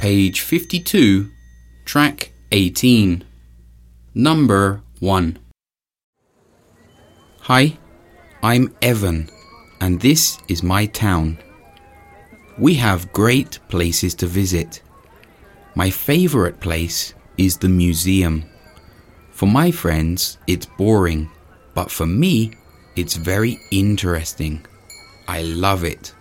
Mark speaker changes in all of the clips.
Speaker 1: Page 52, Track 18. Number 1. Hi, I'm Evan, and this is my town. We have great places to visit. My favorite place is the museum. For my friends, it's boring, but for me, it's very interesting. I love it.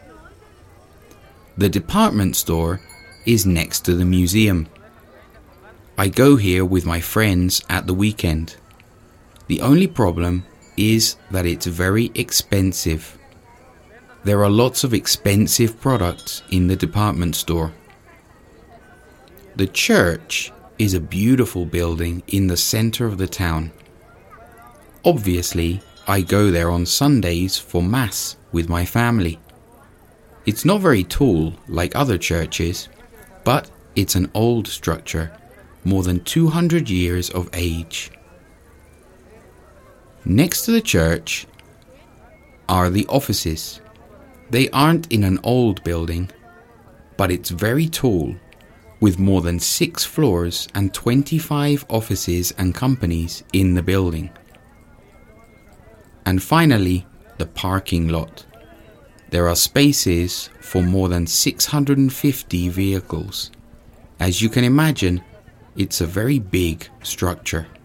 Speaker 1: The department store is next to the museum. I go here with my friends at the weekend. The only problem is that it's very expensive. There are lots of expensive products in the department store. The church is a beautiful building in the center of the town. Obviously, I go there on Sundays for Mass with my family. It's not very tall like other churches, but it's an old structure, more than 200 years of age. Next to the church are the offices. They aren't in an old building, but it's very tall, with more than 6 floors and 25 offices and companies in the building. And finally, the parking lot. There are spaces for more than 650 vehicles. As you can imagine, it's a very big structure.